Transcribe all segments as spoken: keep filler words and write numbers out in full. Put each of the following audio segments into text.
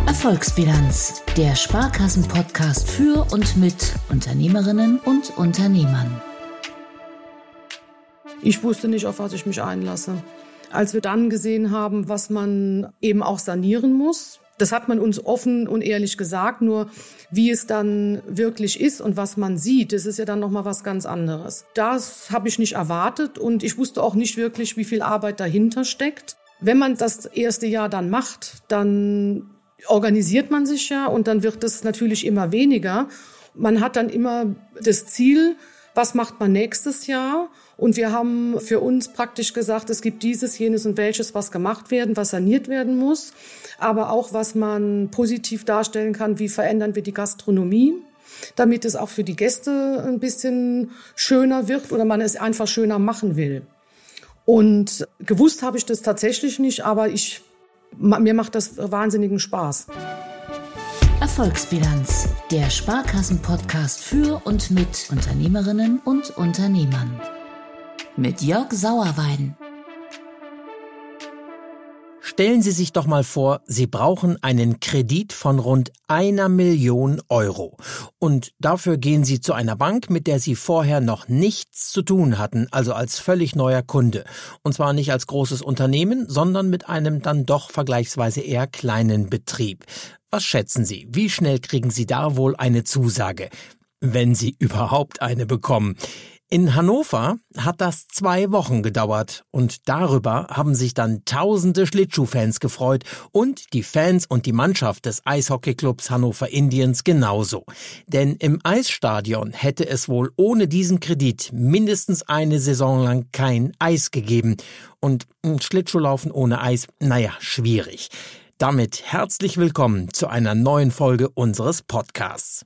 Erfolgsbilanz, der Sparkassen-Podcast für und mit Unternehmerinnen und Unternehmern. Ich wusste nicht, auf was ich mich einlasse. Als wir dann gesehen haben, was man eben auch sanieren muss, das hat man uns offen und ehrlich gesagt, nur wie es dann wirklich ist und was man sieht, das ist ja dann nochmal was ganz anderes. Das habe ich nicht erwartet und ich wusste auch nicht wirklich, wie viel Arbeit dahinter steckt. Wenn man das erste Jahr dann macht, dann organisiert man sich ja und dann wird es natürlich immer weniger. Man hat dann immer das Ziel, was macht man nächstes Jahr? Und wir haben für uns praktisch gesagt, es gibt dieses, jenes und welches, was gemacht werden, was saniert werden muss. Aber auch, was man positiv darstellen kann, wie verändern wir die Gastronomie, damit es auch für die Gäste ein bisschen schöner wird oder man es einfach schöner machen will. Und gewusst habe ich das tatsächlich nicht, aber ich, mir macht das wahnsinnigen Spaß. Erfolgsbilanz, der Sparkassen-Podcast für und mit Unternehmerinnen und Unternehmern. Mit Jörg Sauerwein. Stellen Sie sich doch mal vor, Sie brauchen einen Kredit von rund einer Million Euro. Und dafür gehen Sie zu einer Bank, mit der Sie vorher noch nichts zu tun hatten, also als völlig neuer Kunde. Und zwar nicht als großes Unternehmen, sondern mit einem dann doch vergleichsweise eher kleinen Betrieb. Was schätzen Sie? Wie schnell kriegen Sie da wohl eine Zusage? Wenn Sie überhaupt eine bekommen. In Hannover hat das zwei Wochen gedauert und darüber haben sich dann tausende Schlittschuhfans gefreut und die Fans und die Mannschaft des Eishockeyclubs Hannover Indians genauso. Denn im Eisstadion hätte es wohl ohne diesen Kredit mindestens eine Saison lang kein Eis gegeben. Und Schlittschuhlaufen ohne Eis, naja, schwierig. Damit herzlich willkommen zu einer neuen Folge unseres Podcasts.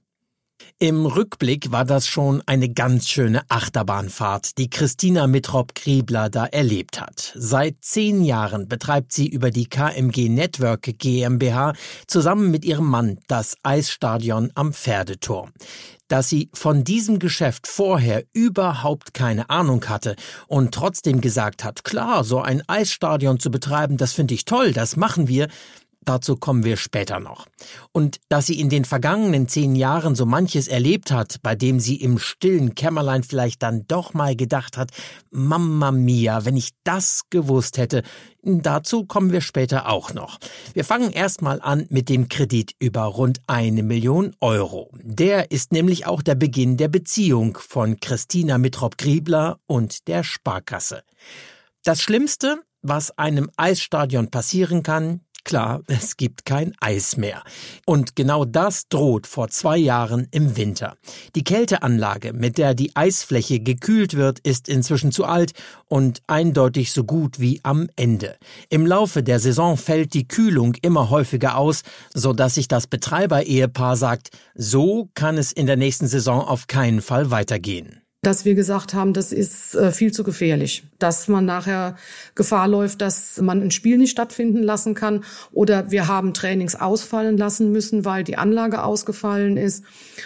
Im Rückblick war das schon eine ganz schöne Achterbahnfahrt, die Christina Mittrop-Griebler da erlebt hat. Seit zehn Jahren betreibt sie über die K M G Network GmbH zusammen mit ihrem Mann das Eisstadion am Pferdeturm. Dass sie von diesem Geschäft vorher überhaupt keine Ahnung hatte und trotzdem gesagt hat, klar, so ein Eisstadion zu betreiben, das finde ich toll, das machen wir. Dazu kommen wir später noch. Und dass sie in den vergangenen zehn Jahren so manches erlebt hat, bei dem sie im stillen Kämmerlein vielleicht dann doch mal gedacht hat, Mamma mia, wenn ich das gewusst hätte, dazu kommen wir später auch noch. Wir fangen erstmal an mit dem Kredit über rund eine Million Euro. Der ist nämlich auch der Beginn der Beziehung von Christina Mittrop-Griebler und der Sparkasse. Das Schlimmste, was einem Eisstadion passieren kann, klar, es gibt kein Eis mehr. Und genau das droht vor zwei Jahren im Winter. Die Kälteanlage, mit der die Eisfläche gekühlt wird, ist inzwischen zu alt und eindeutig so gut wie am Ende. Im Laufe der Saison fällt die Kühlung immer häufiger aus, sodass sich das Betreiber-Ehepaar sagt, so kann es in der nächsten Saison auf keinen Fall weitergehen. Dass wir gesagt haben, das ist äh, viel zu gefährlich, dass man nachher Gefahr läuft, dass man ein Spiel nicht stattfinden lassen kann oder wir haben Trainings ausfallen lassen müssen, weil die Anlage ausgefallen ist.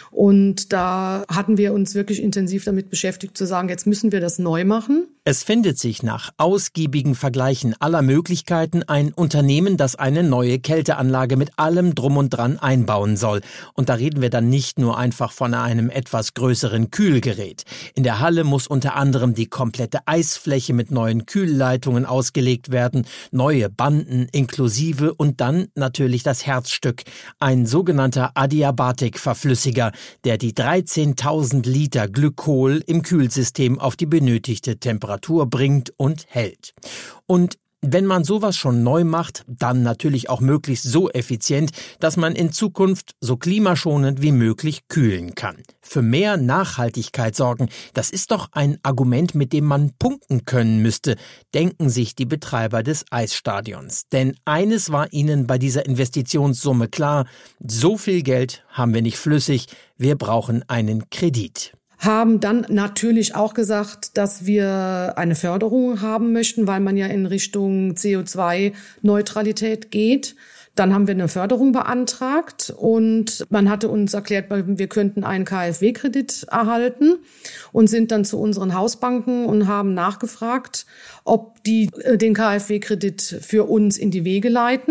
Und da hatten wir uns wirklich intensiv damit beschäftigt, zu sagen, jetzt müssen wir das neu machen. Es findet sich nach ausgiebigen Vergleichen aller Möglichkeiten ein Unternehmen, das eine neue Kälteanlage mit allem Drum und Dran einbauen soll. Und da reden wir dann nicht nur einfach von einem etwas größeren Kühlgerät. In der Halle muss unter anderem die komplette Eisfläche mit neuen Kühlleitungen ausgelegt werden, neue Banden inklusive und dann natürlich das Herzstück, ein sogenannter Adiabatik-Verflüssiger, der die dreizehntausend Liter Glykol im Kühlsystem auf die benötigte Temperatur bringt und hält. Und wenn man sowas schon neu macht, dann natürlich auch möglichst so effizient, dass man in Zukunft so klimaschonend wie möglich kühlen kann. Für mehr Nachhaltigkeit sorgen, das ist doch ein Argument, mit dem man punkten können müsste, denken sich die Betreiber des Eisstadions. Denn eines war ihnen bei dieser Investitionssumme klar, so viel Geld haben wir nicht flüssig, wir brauchen einen Kredit. Haben dann natürlich auch gesagt, dass wir eine Förderung haben möchten, weil man ja in Richtung C O zwei Neutralität geht. Dann haben wir eine Förderung beantragt und man hatte uns erklärt, wir könnten einen K f W-Kredit erhalten und sind dann zu unseren Hausbanken und haben nachgefragt, ob die den K f W-Kredit für uns in die Wege leiten.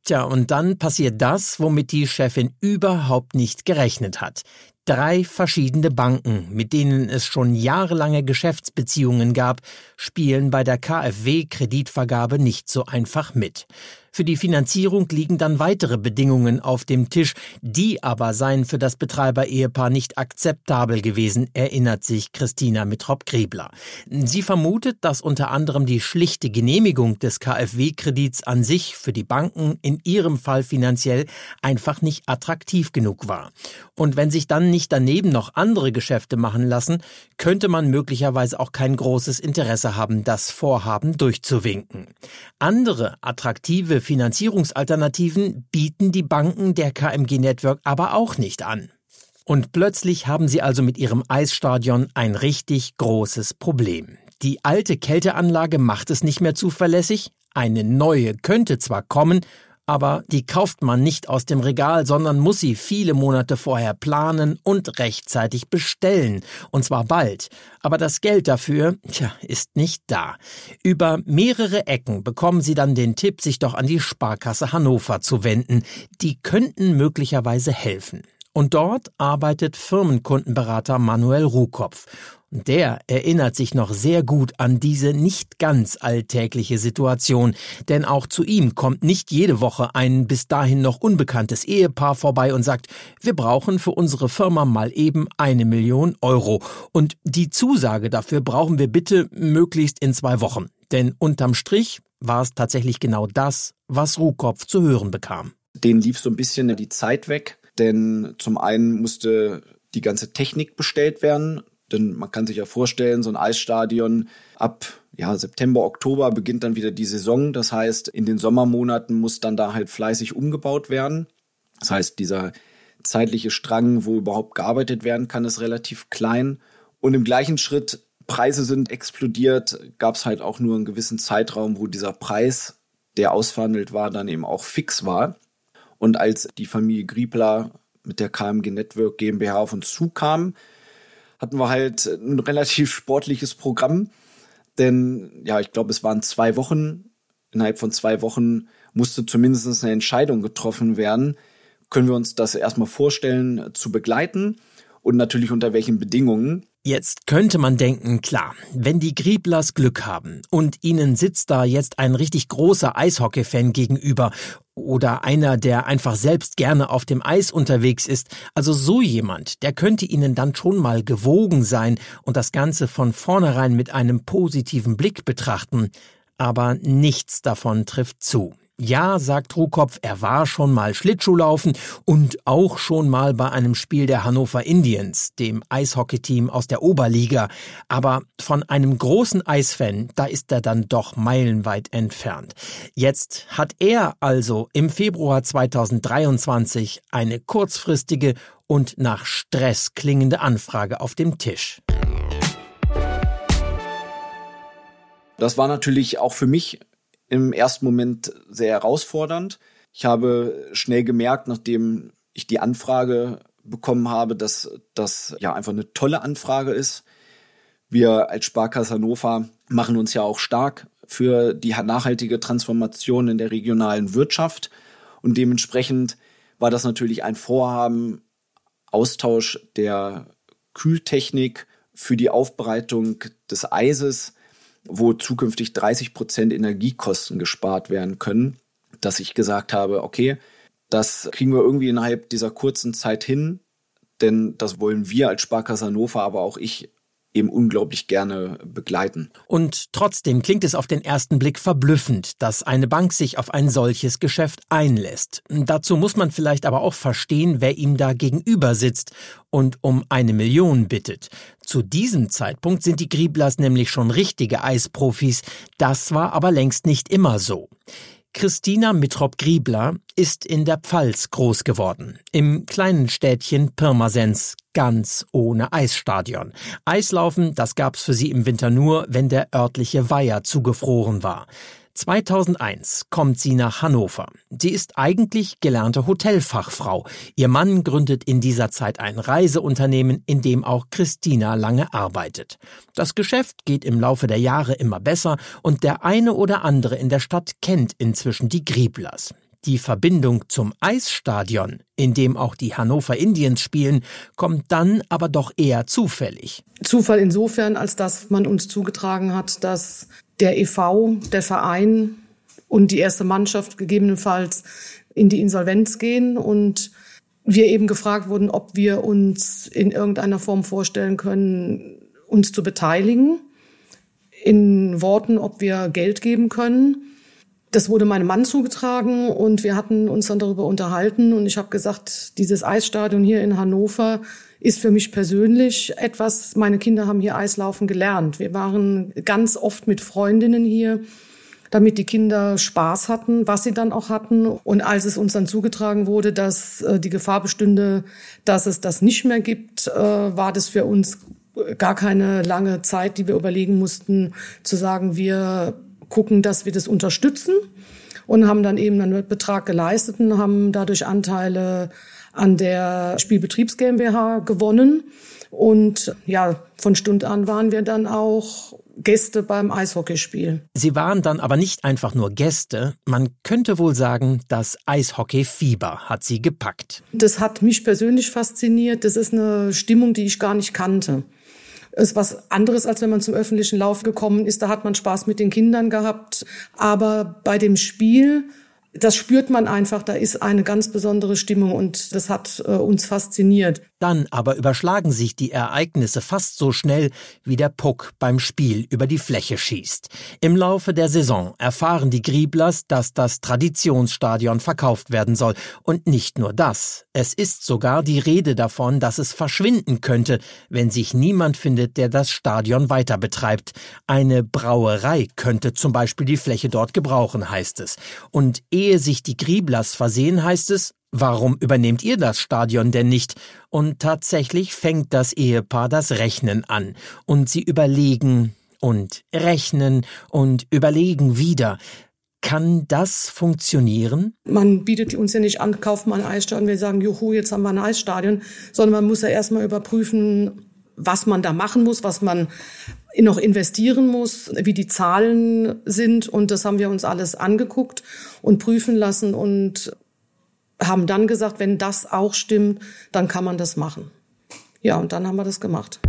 Tja, und dann passiert das, womit die Chefin überhaupt nicht gerechnet hat. Drei verschiedene Banken, mit denen es schon jahrelange Geschäftsbeziehungen gab, spielen bei der KfW-Kreditvergabe nicht so einfach mit. Für die Finanzierung liegen dann weitere Bedingungen auf dem Tisch, die aber seien für das Betreiber-Ehepaar nicht akzeptabel gewesen, erinnert sich Christina Mittrop-Griebler. Sie vermutet, dass unter anderem die schlichte Genehmigung des KfW-Kredits an sich für die Banken in ihrem Fall finanziell einfach nicht attraktiv genug war. Und wenn sich dann nicht daneben noch andere Geschäfte machen lassen, könnte man möglicherweise auch kein großes Interesse haben, das Vorhaben durchzuwinken. Andere attraktive Finanzierungsalternativen bieten die Banken der K M G Network aber auch nicht an. Und plötzlich haben sie also mit ihrem Eisstadion ein richtig großes Problem. Die alte Kälteanlage macht es nicht mehr zuverlässig, eine neue könnte zwar kommen, aber die kauft man nicht aus dem Regal, sondern muss sie viele Monate vorher planen und rechtzeitig bestellen. Und zwar bald. Aber das Geld dafür, tja, ist nicht da. Über mehrere Ecken bekommen Sie dann den Tipp, sich doch an die Sparkasse Hannover zu wenden. Die könnten möglicherweise helfen. Und dort arbeitet Firmenkundenberater Manuel Ruhkopf. Der erinnert sich noch sehr gut an diese nicht ganz alltägliche Situation, denn auch zu ihm kommt nicht jede Woche ein bis dahin noch unbekanntes Ehepaar vorbei und sagt, wir brauchen für unsere Firma mal eben eine Million Euro und die Zusage dafür brauchen wir bitte möglichst in zwei Wochen. Denn unterm Strich war es tatsächlich genau das, was Ruhkopf zu hören bekam. Denen lief so ein bisschen die Zeit weg, denn zum einen musste die ganze Technik bestellt werden. Denn man kann sich ja vorstellen, so ein Eisstadion ab ja, September, Oktober beginnt dann wieder die Saison. Das heißt, in den Sommermonaten muss dann da halt fleißig umgebaut werden. Das heißt, dieser zeitliche Strang, wo überhaupt gearbeitet werden kann, ist relativ klein. Und im gleichen Schritt, Preise sind explodiert, gab es halt auch nur einen gewissen Zeitraum, wo dieser Preis, der ausverhandelt war, dann eben auch fix war. Und als die Familie Griebler mit der K M G Network GmbH auf uns zukam, hatten wir halt ein relativ sportliches Programm, denn ja, ich glaube, es waren zwei Wochen. Innerhalb von zwei Wochen musste zumindest eine Entscheidung getroffen werden. Können wir uns das erstmal vorstellen, zu begleiten und natürlich unter welchen Bedingungen? Jetzt könnte man denken, klar, wenn die Grieblers Glück haben und ihnen sitzt da jetzt ein richtig großer Eishockey-Fan gegenüber oder einer, der einfach selbst gerne auf dem Eis unterwegs ist, also so jemand, der könnte ihnen dann schon mal gewogen sein und das Ganze von vornherein mit einem positiven Blick betrachten. Aber nichts davon trifft zu. Ja, sagt Ruhkopf, er war schon mal Schlittschuhlaufen und auch schon mal bei einem Spiel der Hannover Indians, dem Eishockeyteam aus der Oberliga. Aber von einem großen Eisfan, da ist er dann doch meilenweit entfernt. Jetzt hat er also im Februar zweitausenddreiundzwanzig eine kurzfristige und nach Stress klingende Anfrage auf dem Tisch. Das war natürlich auch für mich im ersten Moment sehr herausfordernd. Ich habe schnell gemerkt, nachdem ich die Anfrage bekommen habe, dass das ja einfach eine tolle Anfrage ist. Wir als Sparkasse Hannover machen uns ja auch stark für die nachhaltige Transformation in der regionalen Wirtschaft. Und dementsprechend war das natürlich ein Vorhaben, Austausch der Kühltechnik für die Aufbereitung des Eises, wo zukünftig dreißig Prozent Energiekosten gespart werden können, dass ich gesagt habe, okay, das kriegen wir irgendwie innerhalb dieser kurzen Zeit hin, denn das wollen wir als Sparkasse Hannover, aber auch ich eben unglaublich gerne begleiten. Und trotzdem klingt es auf den ersten Blick verblüffend, dass eine Bank sich auf ein solches Geschäft einlässt. Dazu muss man vielleicht aber auch verstehen, wer ihm da gegenüber sitzt und um eine Million bittet. Zu diesem Zeitpunkt sind die Grieblers nämlich schon richtige Eisprofis. Das war aber längst nicht immer so. Christina Mittrop-Griebler ist in der Pfalz groß geworden, im kleinen Städtchen Pirmasens, ganz ohne Eisstadion. Eislaufen, das gab's für sie im Winter nur, wenn der örtliche Weiher zugefroren war. zweitausendeins kommt sie nach Hannover. Sie ist eigentlich gelernte Hotelfachfrau. Ihr Mann gründet in dieser Zeit ein Reiseunternehmen, in dem auch Christina lange arbeitet. Das Geschäft geht im Laufe der Jahre immer besser und der eine oder andere in der Stadt kennt inzwischen die Grieblers. Die Verbindung zum Eisstadion, in dem auch die Hannover Indians spielen, kommt dann aber doch eher zufällig. Zufall insofern, als dass man uns zugetragen hat, dass der E V, der Verein und die erste Mannschaft gegebenenfalls in die Insolvenz gehen und wir eben gefragt wurden, ob wir uns in irgendeiner Form vorstellen können, uns zu beteiligen. In Worten, ob wir Geld geben können. Das wurde meinem Mann zugetragen und wir hatten uns dann darüber unterhalten und ich habe gesagt, dieses Eisstadion hier in Hannover ist für mich persönlich etwas, meine Kinder haben hier Eislaufen gelernt. Wir waren ganz oft mit Freundinnen hier, damit die Kinder Spaß hatten, was sie dann auch hatten. Und als es uns dann zugetragen wurde, dass äh, die Gefahr bestünde, dass es das nicht mehr gibt, äh, war das für uns gar keine lange Zeit, die wir überlegen mussten, zu sagen, wir gucken, dass wir das unterstützen und haben dann eben einen Betrag geleistet und haben dadurch Anteile an der Spielbetriebs GmbH gewonnen. Und ja, von Stund an waren wir dann auch Gäste beim Eishockeyspiel. Sie waren dann aber nicht einfach nur Gäste. Man könnte wohl sagen, das Eishockey-Fieber hat sie gepackt. Das hat mich persönlich fasziniert. Das ist eine Stimmung, die ich gar nicht kannte. Es ist was anderes, als wenn man zum öffentlichen Lauf gekommen ist. Da hat man Spaß mit den Kindern gehabt. Aber bei dem Spiel, das spürt man einfach, da ist eine ganz besondere Stimmung und das hat äh, uns fasziniert. Dann aber überschlagen sich die Ereignisse fast so schnell, wie der Puck beim Spiel über die Fläche schießt. Im Laufe der Saison erfahren die Grieblers, dass das Traditionsstadion verkauft werden soll. Und nicht nur das. Es ist sogar die Rede davon, dass es verschwinden könnte, wenn sich niemand findet, der das Stadion weiter betreibt. Eine Brauerei könnte zum Beispiel die Fläche dort gebrauchen, heißt es. Und ehe sich die Grieblers versehen, heißt es, warum übernehmt ihr das Stadion denn nicht? Und tatsächlich fängt das Ehepaar das Rechnen an. Und sie überlegen und rechnen und überlegen wieder. Kann das funktionieren? Man bietet uns ja nicht an, kauft mal ein Eisstadion, wir sagen, juhu, jetzt haben wir ein Eisstadion, sondern man muss ja erstmal überprüfen, was man da machen muss, was man noch investieren muss, wie die Zahlen sind. Und das haben wir uns alles angeguckt und prüfen lassen und haben dann gesagt, wenn das auch stimmt, dann kann man das machen. Ja, und dann haben wir das gemacht.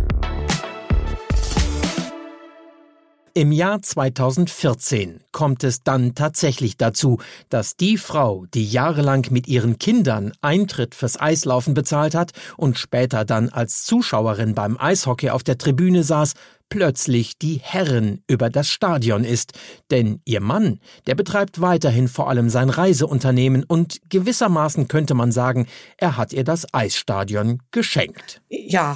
Im Jahr zweitausendvierzehn kommt es dann tatsächlich dazu, dass die Frau, die jahrelang mit ihren Kindern Eintritt fürs Eislaufen bezahlt hat und später dann als Zuschauerin beim Eishockey auf der Tribüne saß, plötzlich die Herrin über das Stadion ist. Denn ihr Mann, der betreibt weiterhin vor allem sein Reiseunternehmen und gewissermaßen könnte man sagen, er hat ihr das Eisstadion geschenkt. Ja.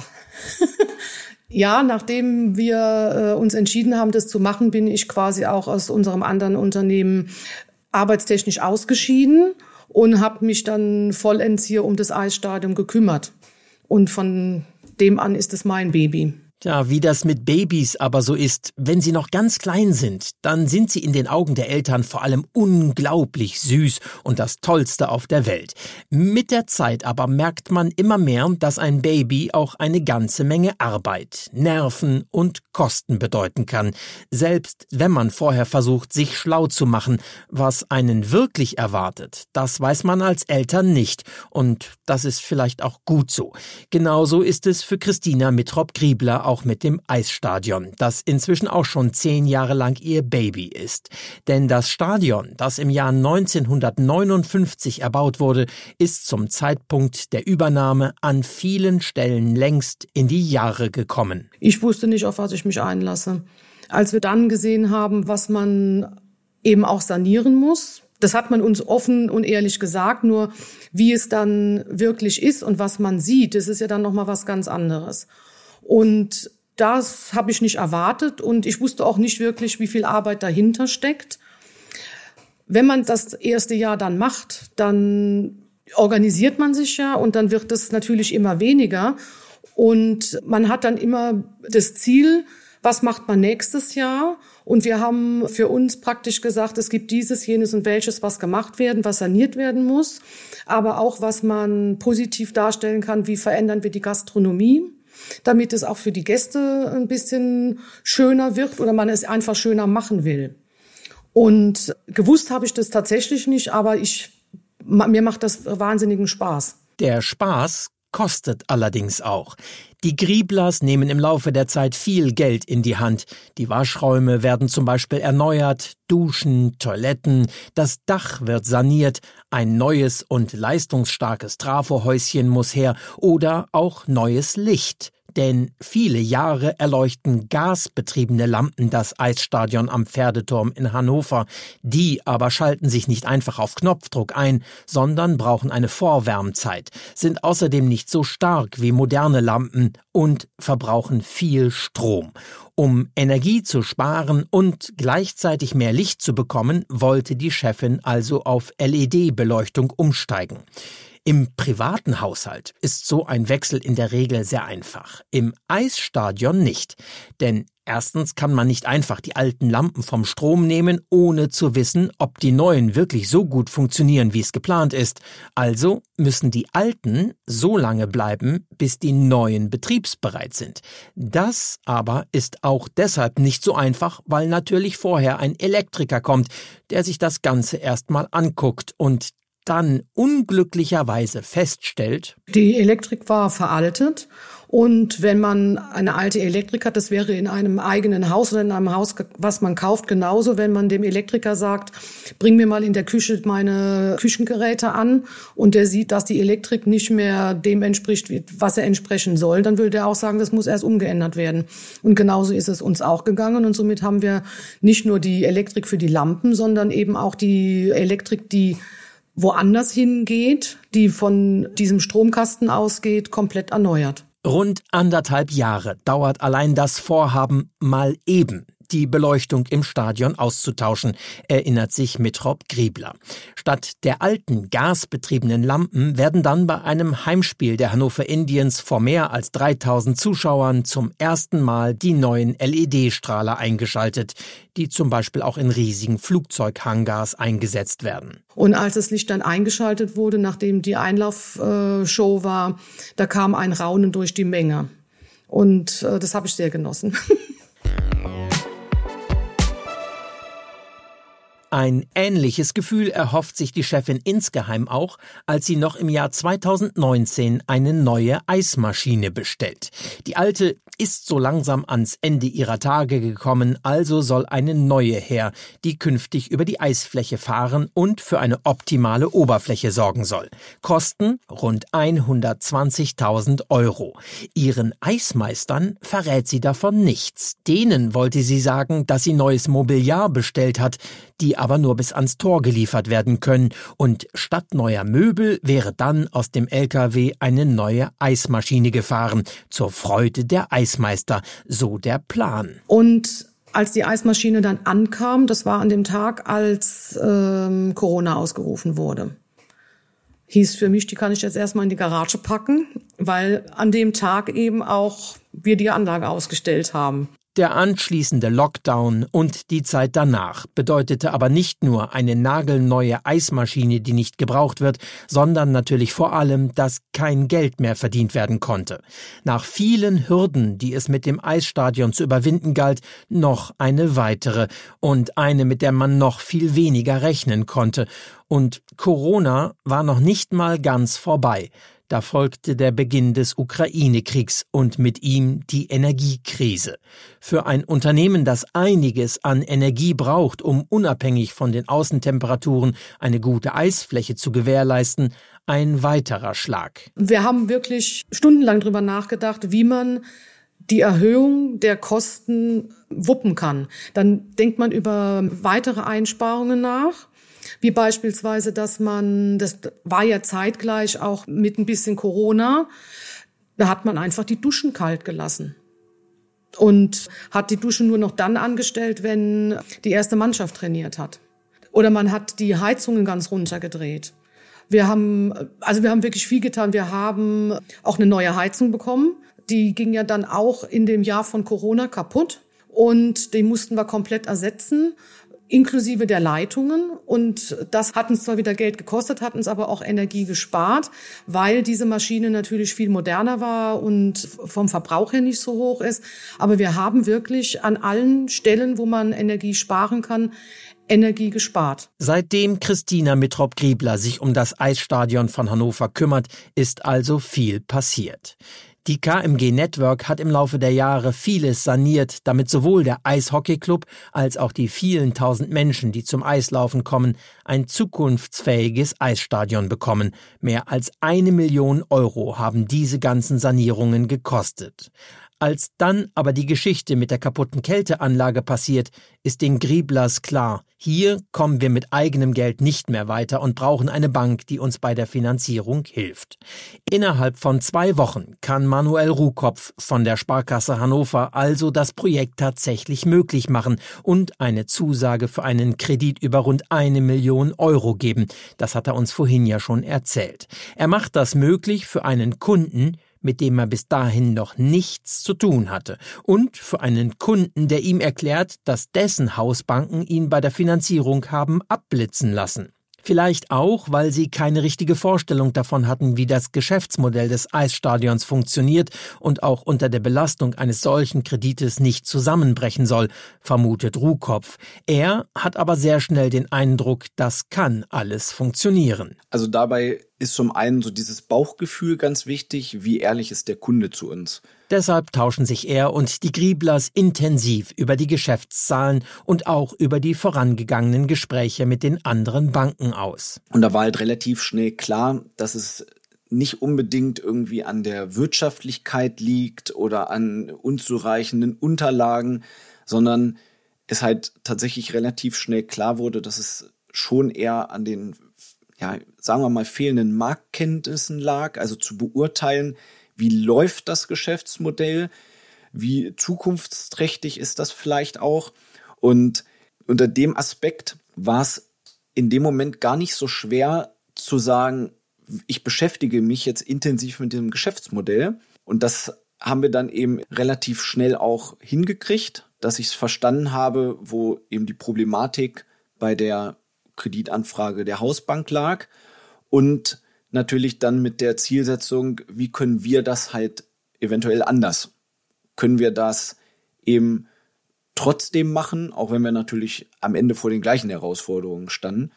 Ja, nachdem wir äh, uns entschieden haben, das zu machen, bin ich quasi auch aus unserem anderen Unternehmen arbeitstechnisch ausgeschieden und habe mich dann vollends hier um das Eisstadion gekümmert. Und von dem an ist es mein Baby. Ja, wie das mit Babys aber so ist, wenn sie noch ganz klein sind, dann sind sie in den Augen der Eltern vor allem unglaublich süß und das Tollste auf der Welt. Mit der Zeit aber merkt man immer mehr, dass ein Baby auch eine ganze Menge Arbeit, Nerven und Kosten bedeuten kann. Selbst wenn man vorher versucht, sich schlau zu machen, was einen wirklich erwartet, das weiß man als Eltern nicht. Und das ist vielleicht auch gut so. Genauso ist es für Christina Mittrop-Griebler auch mit dem Eisstadion, das inzwischen auch schon zehn Jahre lang ihr Baby ist. Denn das Stadion, das im Jahr neunzehnhundertneunundfünfzig erbaut wurde, ist zum Zeitpunkt der Übernahme an vielen Stellen längst in die Jahre gekommen. Ich wusste nicht, auf was ich mich einlasse. Als wir dann gesehen haben, was man eben auch sanieren muss, das hat man uns offen und ehrlich gesagt, nur wie es dann wirklich ist und was man sieht, das ist ja dann nochmal was ganz anderes. Und das habe ich nicht erwartet und ich wusste auch nicht wirklich, wie viel Arbeit dahinter steckt. Wenn man das erste Jahr dann macht, dann organisiert man sich ja und dann wird es natürlich immer weniger. Und man hat dann immer das Ziel, was macht man nächstes Jahr? Und wir haben für uns praktisch gesagt, es gibt dieses, jenes und welches, was gemacht werden, was saniert werden muss, aber auch was man positiv darstellen kann, wie verändern wir die Gastronomie, damit es auch für die Gäste ein bisschen schöner wird oder man es einfach schöner machen will. Und gewusst habe ich das tatsächlich nicht, aber ich Mir macht das wahnsinnigen Spaß. Der Spaß kostet allerdings auch. Die Grieblers nehmen im Laufe der Zeit viel Geld in die Hand. Die Waschräume werden zum Beispiel erneuert, Duschen, Toiletten, das Dach wird saniert, ein neues und leistungsstarkes Trafohäuschen muss her oder auch neues Licht. Denn viele Jahre erleuchten gasbetriebene Lampen das Eisstadion am Pferdeturm in Hannover. Die aber schalten sich nicht einfach auf Knopfdruck ein, sondern brauchen eine Vorwärmzeit, sind außerdem nicht so stark wie moderne Lampen und verbrauchen viel Strom. Um Energie zu sparen und gleichzeitig mehr Licht zu bekommen, wollte die Chefin also auf L E D-Beleuchtung umsteigen. Im privaten Haushalt ist so ein Wechsel in der Regel sehr einfach, im Eisstadion nicht. Denn erstens kann man nicht einfach die alten Lampen vom Strom nehmen, ohne zu wissen, ob die neuen wirklich so gut funktionieren, wie es geplant ist. Also müssen die alten so lange bleiben, bis die neuen betriebsbereit sind. Das aber ist auch deshalb nicht so einfach, weil natürlich vorher ein Elektriker kommt, der sich das Ganze erstmal anguckt und dann unglücklicherweise feststellt, die Elektrik war veraltet und wenn man eine alte Elektrik hat, das wäre in einem eigenen Haus oder in einem Haus, was man kauft, genauso, wenn man dem Elektriker sagt, bring mir mal in der Küche meine Küchengeräte an und der sieht, dass die Elektrik nicht mehr dem entspricht, was er entsprechen soll, dann würde er auch sagen, das muss erst umgeändert werden. Und genauso ist es uns auch gegangen und somit haben wir nicht nur die Elektrik für die Lampen, sondern eben auch die Elektrik, die woanders hingeht, die von diesem Stromkasten ausgeht, komplett erneuert. Rund anderthalb Jahre dauert allein das Vorhaben, mal eben die Beleuchtung im Stadion auszutauschen, erinnert sich Mittrop Griebler. Statt der alten gasbetriebenen Lampen werden dann bei einem Heimspiel der Hannover Indians vor mehr als dreitausend Zuschauern zum ersten Mal die neuen L E D-Strahler eingeschaltet, die zum Beispiel auch in riesigen Flugzeughangars eingesetzt werden. Und als das Licht dann eingeschaltet wurde, nachdem die Einlaufshow war, da kam ein Raunen durch die Menge. Und äh, das habe ich sehr genossen. Ein ähnliches Gefühl erhofft sich die Chefin insgeheim auch, als sie noch im Jahr zweitausendneunzehn eine neue Eismaschine bestellt. Die alte ist so langsam ans Ende ihrer Tage gekommen, also soll eine neue her, die künftig über die Eisfläche fahren und für eine optimale Oberfläche sorgen soll. Kosten rund hundertzwanzigtausend Euro. Ihren Eismeistern verrät sie davon nichts. Denen wollte sie sagen, dass sie neues Mobiliar bestellt hat, die aber nur bis ans Tor geliefert werden können und statt neuer Möbel wäre dann aus dem L K W eine neue Eismaschine gefahren, zur Freude der Eismeister, so der Plan. Und als die Eismaschine dann ankam, das war an dem Tag, als ähm, Corona ausgerufen wurde, hieß für mich, die kann ich jetzt erstmal in die Garage packen, weil an dem Tag eben auch wir die Anlage ausgestellt haben. Der anschließende Lockdown und die Zeit danach bedeutete aber nicht nur eine nagelneue Eismaschine, die nicht gebraucht wird, sondern natürlich vor allem, dass kein Geld mehr verdient werden konnte. Nach vielen Hürden, die es mit dem Eisstadion zu überwinden galt, noch eine weitere und eine, mit der man noch viel weniger rechnen konnte. Und Corona war noch nicht mal ganz vorbei. Da folgte der Beginn des Ukraine-Kriegs und mit ihm die Energiekrise. Für ein Unternehmen, das einiges an Energie braucht, um unabhängig von den Außentemperaturen eine gute Eisfläche zu gewährleisten, ein weiterer Schlag. Wir haben wirklich stundenlang drüber nachgedacht, wie man die Erhöhung der Kosten wuppen kann. Dann denkt man über weitere Einsparungen nach. Wie beispielsweise, dass man, das war ja zeitgleich auch mit ein bisschen Corona, da hat man einfach die Duschen kalt gelassen und hat die Duschen nur noch dann angestellt, wenn die erste Mannschaft trainiert hat. Oder man hat die Heizungen ganz runtergedreht. Wir haben, also wir haben wirklich viel getan. Wir haben auch eine neue Heizung bekommen. Die ging ja dann auch in dem Jahr von Corona kaputt und die mussten wir komplett ersetzen, inklusive der Leitungen. Und das hat uns zwar wieder Geld gekostet, hat uns aber auch Energie gespart, weil diese Maschine natürlich viel moderner war und vom Verbrauch her nicht so hoch ist. Aber wir haben wirklich an allen Stellen, wo man Energie sparen kann, Energie gespart. Seitdem Christina Mittrop-Griebler sich um das Eisstadion von Hannover kümmert, ist also viel passiert. Die K M G Network hat im Laufe der Jahre vieles saniert, damit sowohl der Eishockeyclub als auch die vielen tausend Menschen, die zum Eislaufen kommen, ein zukunftsfähiges Eisstadion bekommen. Mehr als eine Million Euro haben diese ganzen Sanierungen gekostet. Als dann aber die Geschichte mit der kaputten Kälteanlage passiert, ist den Grieblers klar, hier kommen wir mit eigenem Geld nicht mehr weiter und brauchen eine Bank, die uns bei der Finanzierung hilft. Innerhalb von zwei Wochen kann Manuel Ruhkopf von der Sparkasse Hannover also das Projekt tatsächlich möglich machen und eine Zusage für einen Kredit über rund eine Million Euro geben. Das hat er uns vorhin ja schon erzählt. Er macht das möglich für einen Kunden, mit dem er bis dahin noch nichts zu tun hatte, und für einen Kunden, der ihm erklärt, dass dessen Hausbanken ihn bei der Finanzierung haben abblitzen lassen. Vielleicht auch, weil sie keine richtige Vorstellung davon hatten, wie das Geschäftsmodell des Eisstadions funktioniert und auch unter der Belastung eines solchen Kredites nicht zusammenbrechen soll, vermutet Ruhkopf. Er hat aber sehr schnell den Eindruck, das kann alles funktionieren. Also dabei ist zum einen so dieses Bauchgefühl ganz wichtig, wie ehrlich ist der Kunde zu uns. Deshalb tauschen sich er und die Grieblers intensiv über die Geschäftszahlen und auch über die vorangegangenen Gespräche mit den anderen Banken aus. Und da war halt relativ schnell klar, dass es nicht unbedingt irgendwie an der Wirtschaftlichkeit liegt oder an unzureichenden Unterlagen, sondern es halt tatsächlich relativ schnell klar wurde, dass es schon eher an den, ja, sagen wir mal, fehlenden Marktkenntnissen lag, also zu beurteilen, wie läuft das Geschäftsmodell, wie zukunftsträchtig ist das vielleicht auch. Und unter dem Aspekt war es in dem Moment gar nicht so schwer zu sagen, ich beschäftige mich jetzt intensiv mit dem Geschäftsmodell. Und das haben wir dann eben relativ schnell auch hingekriegt, dass ich es verstanden habe, wo eben die Problematik bei der Kreditanfrage der Hausbank lag und natürlich dann mit der Zielsetzung, wie können wir das halt eventuell anders? Können wir das eben trotzdem machen, auch wenn wir natürlich am Ende vor den gleichen Herausforderungen standen?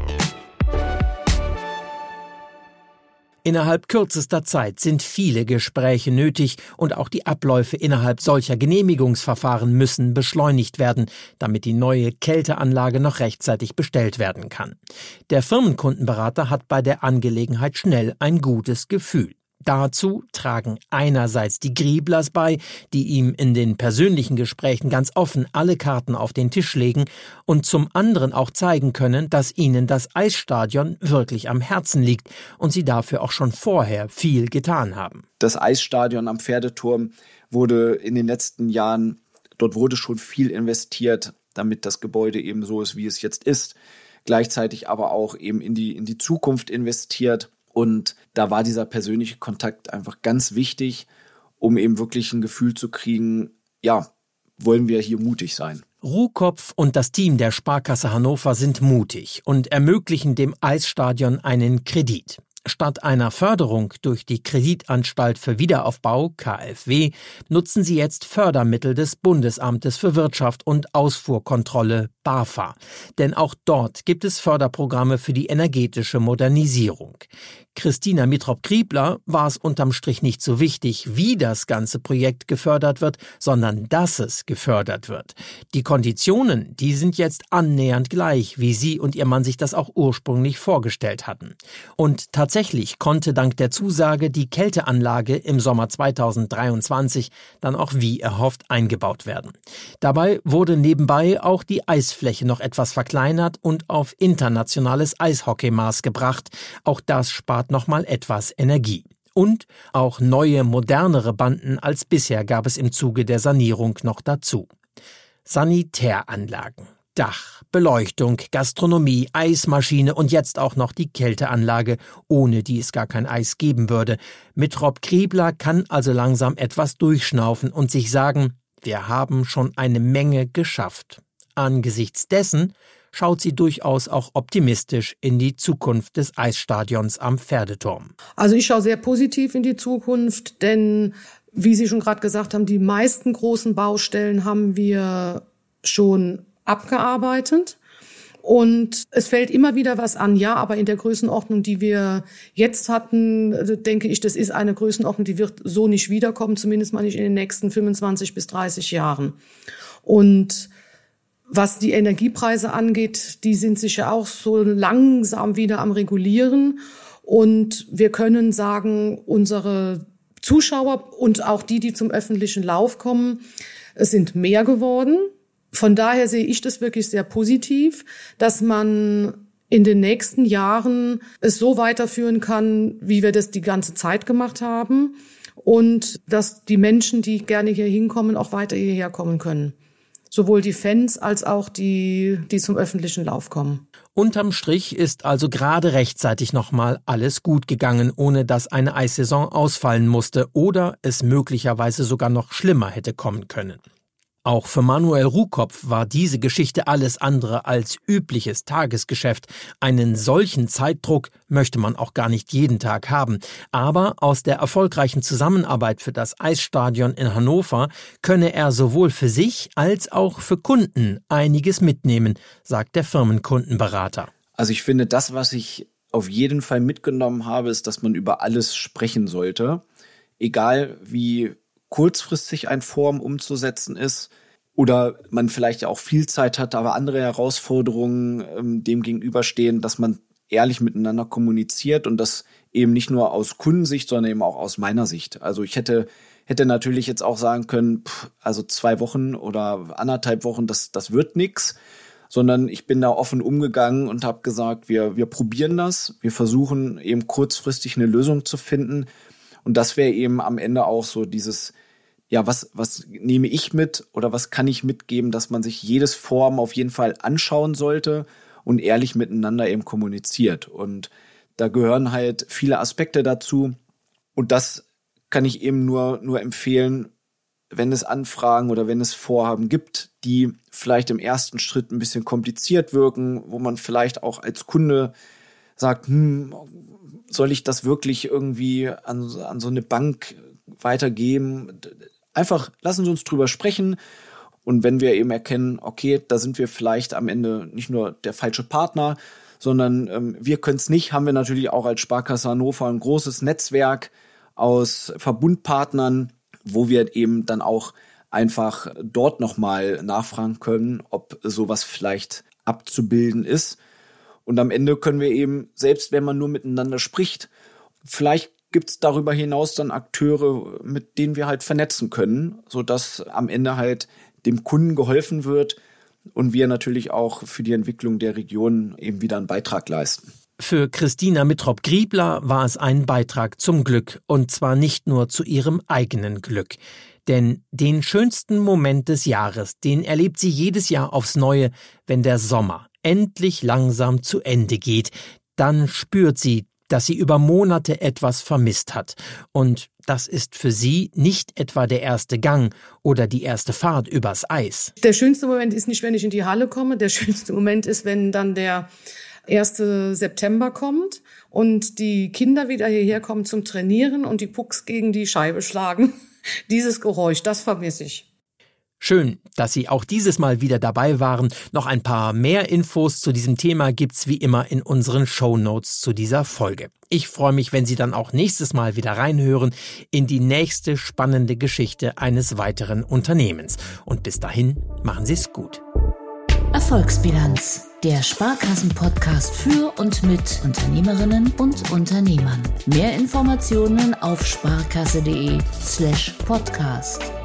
Innerhalb kürzester Zeit sind viele Gespräche nötig und auch die Abläufe innerhalb solcher Genehmigungsverfahren müssen beschleunigt werden, damit die neue Kälteanlage noch rechtzeitig bestellt werden kann. Der Firmenkundenberater hat bei der Angelegenheit schnell ein gutes Gefühl. Dazu tragen einerseits die Grieblers bei, die ihm in den persönlichen Gesprächen ganz offen alle Karten auf den Tisch legen und zum anderen auch zeigen können, dass ihnen das Eisstadion wirklich am Herzen liegt und sie dafür auch schon vorher viel getan haben. Das Eisstadion am Pferdeturm wurde in den letzten Jahren, dort wurde schon viel investiert, damit das Gebäude eben so ist, wie es jetzt ist. Gleichzeitig aber auch eben in die, in die Zukunft investiert. Und da war dieser persönliche Kontakt einfach ganz wichtig, um eben wirklich ein Gefühl zu kriegen, ja, wollen wir hier mutig sein. Ruhkopf und das Team der Sparkasse Hannover sind mutig und ermöglichen dem Eisstadion einen Kredit. Statt einer Förderung durch die Kreditanstalt für Wiederaufbau, K f W, nutzen sie jetzt Fördermittel des Bundesamtes für Wirtschaft und Ausfuhrkontrolle, BAFA. Denn auch dort gibt es Förderprogramme für die energetische Modernisierung. Christina Mittrop-Griebler war es unterm Strich nicht so wichtig, wie das ganze Projekt gefördert wird, sondern dass es gefördert wird. Die Konditionen, die sind jetzt annähernd gleich, wie sie und ihr Mann sich das auch ursprünglich vorgestellt hatten. Und tatsächlich konnte dank der Zusage die Kälteanlage im Sommer zweitausenddreiundzwanzig dann auch wie erhofft eingebaut werden. Dabei wurde nebenbei auch die Eisfläche noch etwas verkleinert und auf internationales Eishockeymaß gebracht. Auch das spart nochmal etwas Energie. Und auch neue, modernere Banden als bisher gab es im Zuge der Sanierung noch dazu. Sanitäranlagen, Dach, Beleuchtung, Gastronomie, Eismaschine und jetzt auch noch die Kälteanlage, ohne die es gar kein Eis geben würde. Mittrop-Griebler kann also langsam etwas durchschnaufen und sich sagen, wir haben schon eine Menge geschafft. Angesichts dessen schaut sie durchaus auch optimistisch in die Zukunft des Eisstadions am Pferdeturm. Also ich schaue sehr positiv in die Zukunft, denn wie Sie schon gerade gesagt haben, die meisten großen Baustellen haben wir schon abgearbeitet. Und es fällt immer wieder was an, ja, aber in der Größenordnung, die wir jetzt hatten, denke ich, das ist eine Größenordnung, die wird so nicht wiederkommen, zumindest mal nicht in den nächsten fünfundzwanzig bis dreißig Jahren. Und was die Energiepreise angeht, die sind sich ja auch so langsam wieder am Regulieren. Und wir können sagen, unsere Zuschauer und auch die, die zum öffentlichen Lauf kommen, es sind mehr geworden. Von daher sehe ich das wirklich sehr positiv, dass man in den nächsten Jahren es so weiterführen kann, wie wir das die ganze Zeit gemacht haben und dass die Menschen, die gerne hier hinkommen, auch weiter hierher kommen können. Sowohl die Fans als auch die, die zum öffentlichen Lauf kommen. Unterm Strich ist also gerade rechtzeitig nochmal alles gut gegangen, ohne dass eine Eissaison ausfallen musste oder es möglicherweise sogar noch schlimmer hätte kommen können. Auch für Manuel Ruhkopf war diese Geschichte alles andere als übliches Tagesgeschäft. Einen solchen Zeitdruck möchte man auch gar nicht jeden Tag haben. Aber aus der erfolgreichen Zusammenarbeit für das Eisstadion in Hannover könne er sowohl für sich als auch für Kunden einiges mitnehmen, sagt der Firmenkundenberater. Also ich finde, das, was ich auf jeden Fall mitgenommen habe, ist, dass man über alles sprechen sollte. Egal wie kurzfristig ein Vorhaben umzusetzen ist oder man vielleicht auch viel Zeit hat, aber andere Herausforderungen ähm, dem gegenüberstehen, dass man ehrlich miteinander kommuniziert und das eben nicht nur aus Kundensicht, sondern eben auch aus meiner Sicht. Also ich hätte hätte natürlich jetzt auch sagen können, pff, also zwei Wochen oder anderthalb Wochen, das das wird nix, sondern ich bin da offen umgegangen und habe gesagt, wir wir probieren das, wir versuchen eben kurzfristig eine Lösung zu finden. Und das wäre eben am Ende auch so dieses, ja, was was nehme ich mit oder was kann ich mitgeben, dass man sich jedes Vorhaben auf jeden Fall anschauen sollte und ehrlich miteinander eben kommuniziert. Und da gehören halt viele Aspekte dazu. Und das kann ich eben nur nur empfehlen, wenn es Anfragen oder wenn es Vorhaben gibt, die vielleicht im ersten Schritt ein bisschen kompliziert wirken, wo man vielleicht auch als Kunde sagt, hm, soll ich das wirklich irgendwie an, an so eine Bank weitergeben? Einfach lassen Sie uns drüber sprechen. Und wenn wir eben erkennen, okay, da sind wir vielleicht am Ende nicht nur der falsche Partner, sondern ähm, wir können es nicht, haben wir natürlich auch als Sparkasse Hannover ein großes Netzwerk aus Verbundpartnern, wo wir eben dann auch einfach dort nochmal nachfragen können, ob sowas vielleicht abzubilden ist. Und am Ende können wir eben, selbst wenn man nur miteinander spricht, vielleicht gibt es darüber hinaus dann Akteure, mit denen wir halt vernetzen können, sodass am Ende halt dem Kunden geholfen wird und wir natürlich auch für die Entwicklung der Region eben wieder einen Beitrag leisten. Für Christina Mittrop-Griebler war es ein Beitrag zum Glück, und zwar nicht nur zu ihrem eigenen Glück. Denn den schönsten Moment des Jahres, den erlebt sie jedes Jahr aufs Neue, wenn der Sommer endlich langsam zu Ende geht. Dann spürt sie, dass sie über Monate etwas vermisst hat. Und das ist für sie nicht etwa der erste Gang oder die erste Fahrt übers Eis. Der schönste Moment ist nicht, wenn ich in die Halle komme. Der schönste Moment ist, wenn dann der erste September kommt und die Kinder wieder hierher kommen zum Trainieren und die Pucks gegen die Scheibe schlagen. Dieses Geräusch, das vermisse ich. Schön, dass Sie auch dieses Mal wieder dabei waren. Noch ein paar mehr Infos zu diesem Thema gibt's wie immer in unseren Shownotes zu dieser Folge. Ich freue mich, wenn Sie dann auch nächstes Mal wieder reinhören in die nächste spannende Geschichte eines weiteren Unternehmens. Und bis dahin, machen Sie es gut. Erfolgsbilanz, der Sparkassen-Podcast für und mit Unternehmerinnen und Unternehmern. Mehr Informationen auf sparkasse.de slash podcast.